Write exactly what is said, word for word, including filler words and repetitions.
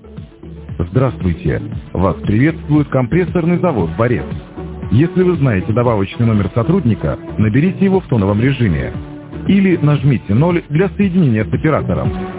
Здравствуйте. Вас приветствует компрессорный завод «Борец». Если вы знаете добавочный номер сотрудника, наберите его в тоновом режиме. Или нажмите ноль для соединения с оператором.